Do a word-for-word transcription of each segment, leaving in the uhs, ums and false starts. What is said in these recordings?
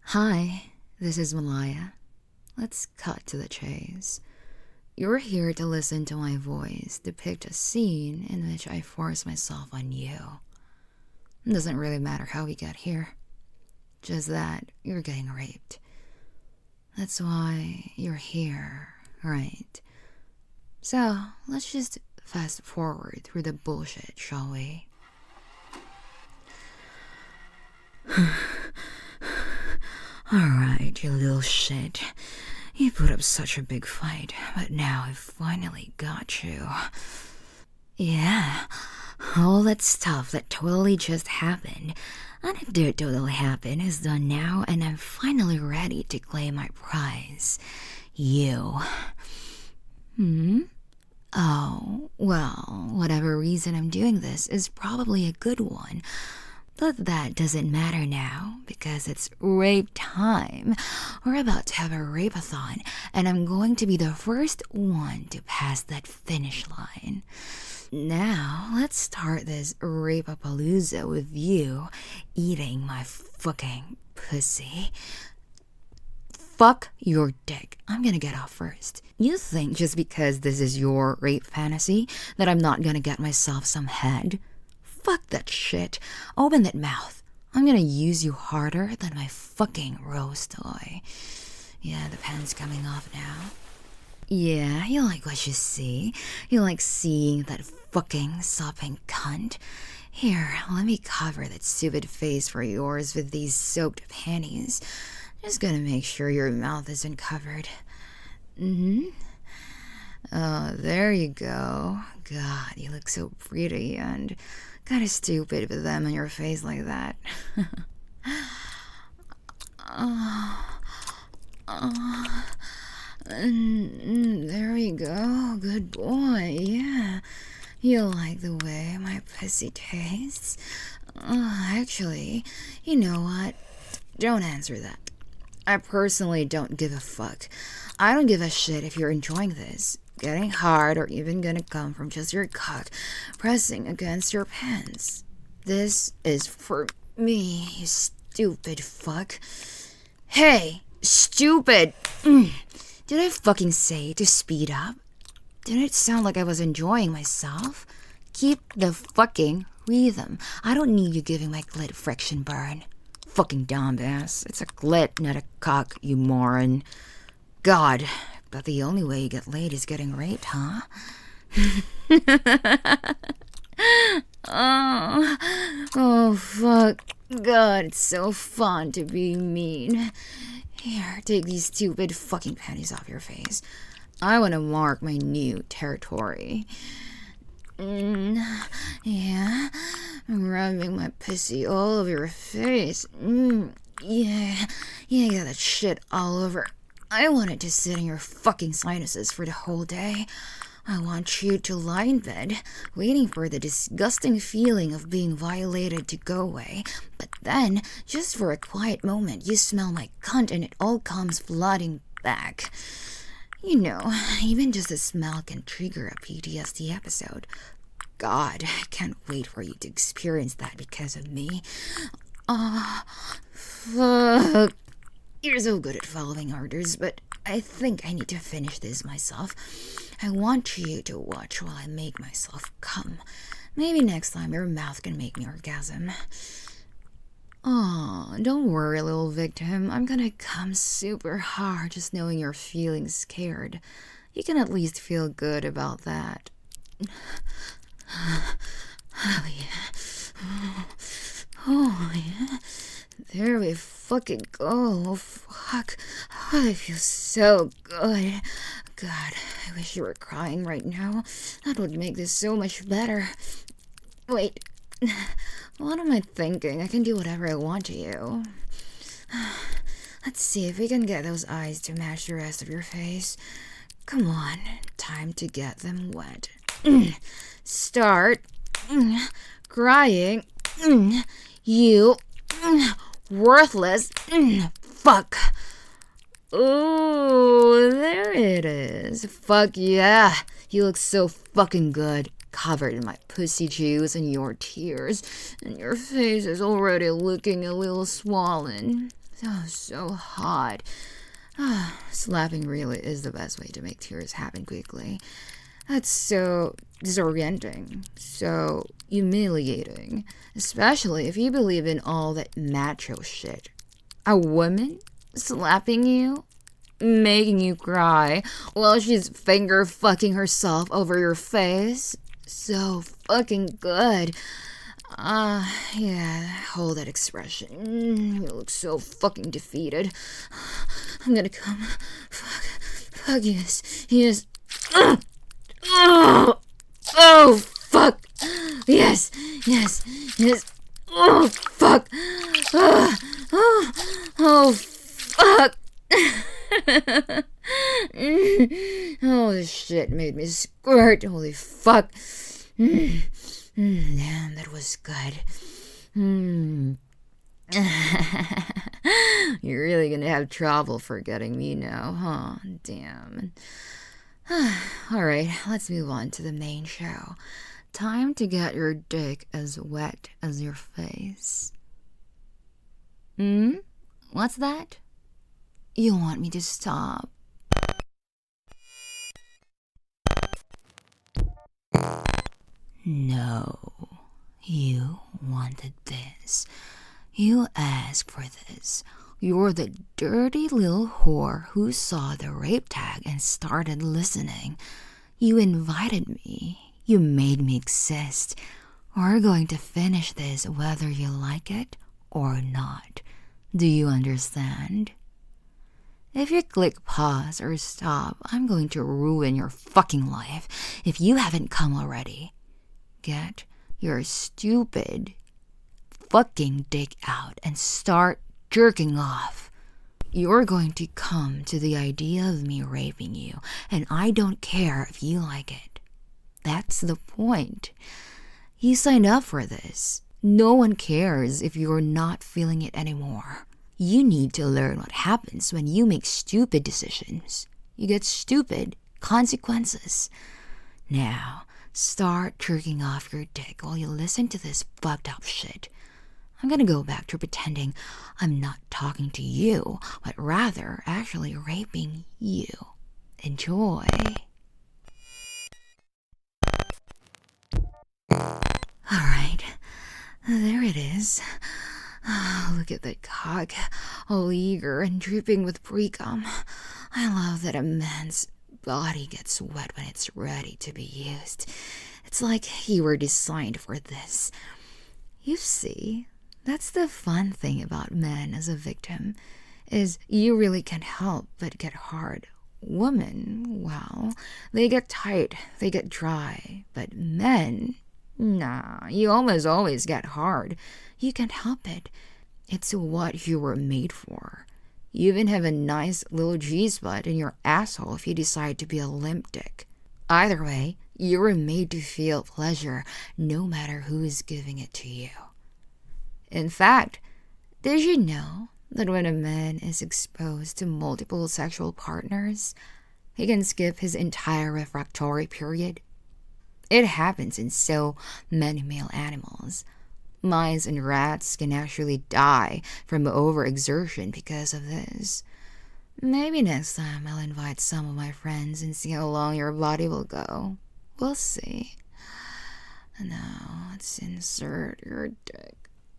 Hi, this is Malaya. Let's cut to the chase. You're here to listen to my voice depict a scene in which I force myself on you. It doesn't really matter how we got here, just that you're getting raped. That's why you're here, right? So, let's just fast forward through the bullshit, shall we? Alright, you little shit. You put up such a big fight, but now I've finally got you. Yeah, all that stuff that totally just happened, and it did totally happen, is done now, and I'm finally ready to claim my prize. You. Hmm? Oh, well, whatever reason I'm doing this is probably a good one. But that doesn't matter now, because it's rape time. We're about to have a rape-a-thon, and I'm going to be the first one to pass that finish line. Now, let's start this rape-a-palooza with you eating my fucking pussy. Fuck your dick. I'm gonna get off first. You think just because this is your rape fantasy that I'm not gonna get myself some head? Fuck that shit. Open that mouth. I'm gonna use you harder than my fucking rose toy. Yeah, the pen's coming off now. Yeah, you like what you see. You like seeing that fucking sopping cunt. Here, let me cover that stupid face for yours with these soaked panties. Just gonna make sure your mouth isn't covered. Mm-hmm. Oh, there you go. God, you look so pretty and kind of stupid with them on your face like that. oh, oh, and there we go. Good boy. Yeah, you like the way my pussy tastes? Oh, actually, you know what? Don't answer that. I personally don't give a fuck. I don't give a shit if you're enjoying this. Getting hard or even gonna come from just your cock pressing against your pants. This is for me, you stupid fuck. Hey, stupid! Mm. Did I fucking say to speed up? Didn't it sound like I was enjoying myself? Keep the fucking rhythm. I don't need you giving my clit friction burn. Fucking dumbass. It's a clit, not a cock, you moron. God, but the only way you get laid is getting raped, huh? oh, oh, fuck. God, it's so fun to be mean. Here, take these stupid fucking panties off your face. I want to mark my new territory. Mm, yeah, I'm rubbing my pussy all over your face. Mm, yeah, yeah, I got that shit all over. I want it to sit in your fucking sinuses for the whole day. I want you to lie in bed, waiting for the disgusting feeling of being violated to go away. But then, just for a quiet moment, you smell my cunt and it all comes flooding back. You know, even just the smell can trigger a P T S D episode. God, I can't wait for you to experience that because of me. Oh, fuck. You're so good at following orders, but I think I need to finish this myself. I want you to watch while I make myself come. Maybe next time your mouth can make me orgasm. Oh, don't worry, little victim. I'm gonna come super hard just knowing you're feeling scared. You can at least feel good about that. Oh, yeah. Oh, yeah. There we fucking go. Oh, fuck. Oh, I feel so good. God, I wish you were crying right now. That would make this so much better. Wait. What am I thinking? I can do whatever I want to you. Let's see if we can get those eyes to match the rest of your face. Come on. Time to get them wet. Start crying. You worthless fuck. Ooh, there it is. Fuck yeah. You look so fucking good. Covered in my pussy juice and your tears. And your face is already looking a little swollen. Oh, so hot. Ah, slapping really is the best way to make tears happen quickly. That's so disorienting, so humiliating, especially if you believe in all that macho shit. A woman slapping you, making you cry while she's finger fucking herself over your face. So fucking good. Ah, uh, yeah, hold that expression. You look so fucking defeated. I'm gonna come. Fuck. Fuck, yes. Yes. Uh, oh, oh, fuck. Yes, yes, yes. Oh, fuck. Oh, oh, oh fuck. Oh, this shit made me squirt. Holy fuck. Mm. Mm, damn, that was good. Mm. You're really gonna have trouble forgetting me now, huh? Damn. Alright, let's move on to the main show. Time to get your dick as wet as your face. Hmm? What's that? You want me to stop? No, you wanted this. You asked for this. You're the dirty little whore who saw the rape tag and started listening. You invited me. You made me exist. We're going to finish this whether you like it or not. Do you understand? If you click pause or stop, I'm going to ruin your fucking life if you haven't come already. Get your stupid fucking dick out and start jerking off. You're going to come to the idea of me raping you, and I don't care if you like it. That's the point. You signed up for this. No one cares if you're not feeling it anymore. You need to learn what happens when you make stupid decisions. You get stupid consequences. Now, start jerking off your dick while you listen to this fucked up shit. I'm gonna go back to pretending I'm not talking to you, but rather actually raping you. Enjoy. Alright, there it is. Oh, look at that cock, all eager and dripping with pre-cum. I love that a man's body gets wet when it's ready to be used. It's like you were designed for this. You see, that's the fun thing about men as a victim, is you really can't help but get hard. Women, well, they get tight, they get dry, but men, nah, you almost always get hard. You can't help it. It's what you were made for. You even have a nice little G-spot in your asshole if you decide to be a limp dick. Either way, you were made to feel pleasure no matter who is giving it to you. In fact, did you know that when a man is exposed to multiple sexual partners, he can skip his entire refractory period? It happens in so many male animals. Mice and rats can actually die from overexertion because of this. Maybe next time I'll invite some of my friends and see how long your body will go. We'll see. Now, let's insert your dick.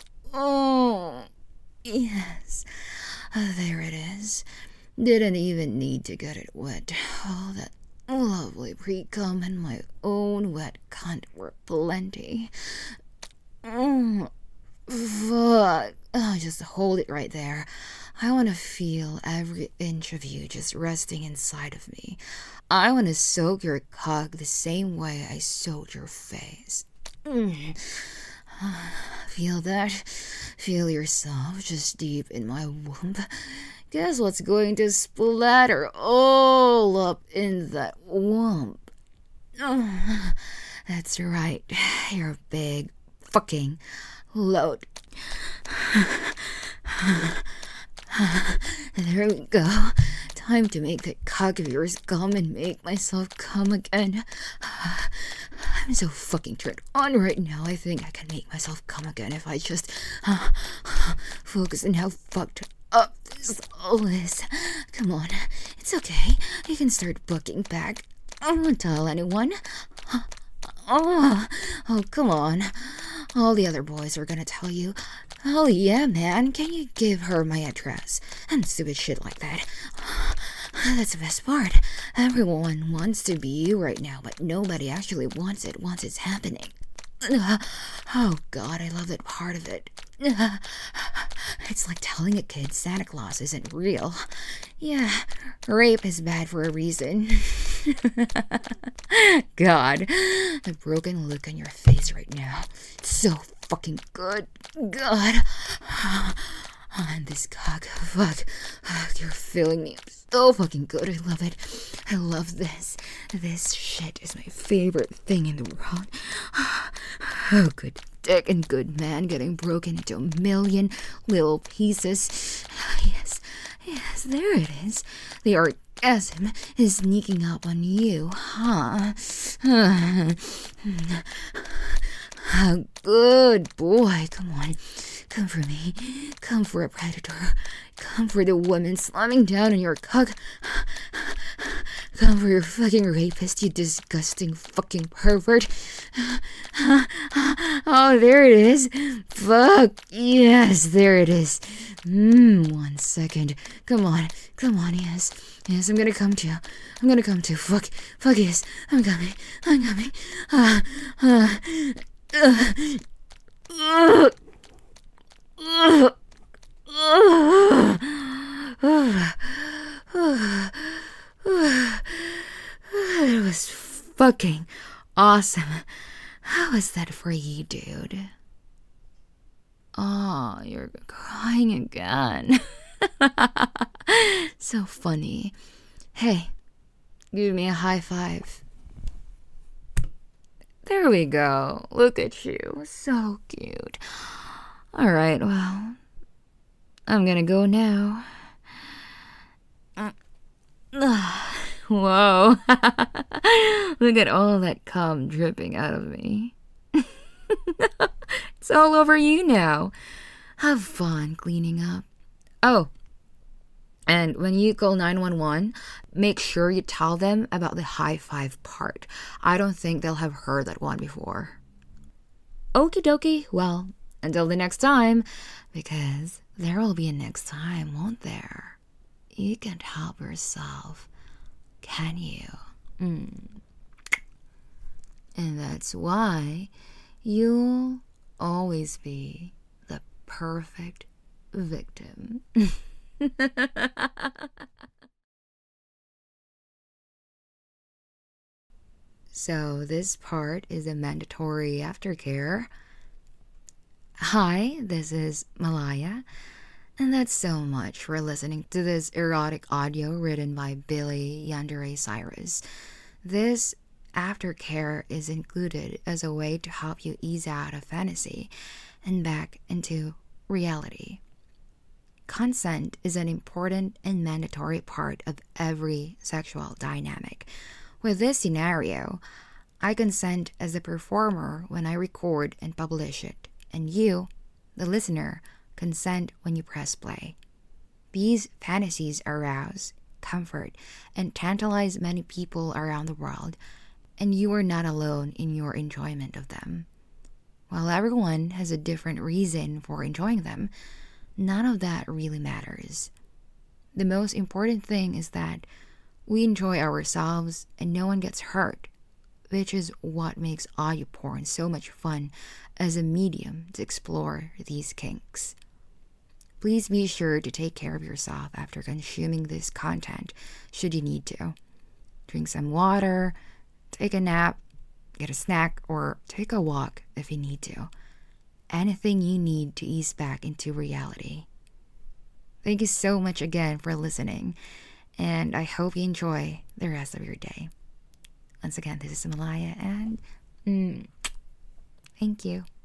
Oh, yes. Uh, there it is. Didn't even need to get it wet. Oh, that lovely pre-cum and my own wet cunt were plenty. Oh, fuck. Oh, just hold it right there. I want to feel every inch of you just resting inside of me. I want to soak your cock the same way I soaked your face. Mm. Feel that? Feel yourself just deep in my womb. Guess what's going to splatter all up in that womb? Oh, that's right. Your big fucking load. There we go. Time to make that cock of yours come and make myself come again. I'm so fucking turned on right now. I think I can make myself come again if I just uh, focus on how fucked up this all is. Come on, it's okay. You can start booking back. I won't tell anyone. Oh, oh, come on. All the other boys are gonna tell you. Oh yeah, man, can you give her my address? And stupid shit like that. That's the best part. Everyone wants to be you right now, but nobody actually wants it once it's happening. Oh god, I love that part of it. It's like telling a kid Santa Claus isn't real. Yeah, rape is bad for a reason. God, the broken look on your face right now. It's so fucking good. God. And this cock, fuck, you're feeling me so fucking good. I love it. I love this. This shit is my favorite thing in the world. Oh, good dick and good man getting broken into a million little pieces. Yes, yes, there it is. The orgasm is sneaking up on you, huh? Oh, good boy. Come on. Come for me. Come for a predator. Come for the woman slamming down on your cock. Come for your fucking rapist, you disgusting fucking pervert. Oh, there it is. Fuck. Yes, there it is. Mmm, one second. Come on. Come on, yes. Yes, I'm gonna come to you. I'm gonna come to you. Fuck. Fuck yes. I'm coming. I'm coming. Uh, uh, uh, uh. It was fucking awesome. How was that for you, dude? Oh, you're crying again. So funny. Hey, give me a high five. There we go. Look at you. So cute. Alright, well, I'm gonna go now. Whoa. Look at all that cum dripping out of me. It's all over you now. Have fun cleaning up. Oh, and when you call nine one one, make sure you tell them about the high five part. I don't think they'll have heard that one before. Okie dokie, well, until the next time, because there will be a next time, won't there? You can't help yourself, can you? Mm. And that's why you'll always be the perfect victim. So this part is a mandatory aftercare. Hi, this is Malaya, and that's so much for listening to this erotic audio written by Billy Yandere Cyrus. This aftercare is included as a way to help you ease out of fantasy and back into reality. Consent is an important and mandatory part of every sexual dynamic. With this scenario, I consent as a performer when I record and publish it. And you, the listener, consent when you press play. These fantasies arouse, comfort, and tantalize many people around the world, and you are not alone in your enjoyment of them. While everyone has a different reason for enjoying them, none of that really matters. The most important thing is that we enjoy ourselves and no one gets hurt, which is what makes audio porn so much fun as a medium to explore these kinks. Please be sure to take care of yourself after consuming this content, should you need to. Drink some water, take a nap, get a snack, or take a walk if you need to. Anything you need to ease back into reality. Thank you so much again for listening, and I hope you enjoy the rest of your day. Once again, this is Malaya, and mm, thank you.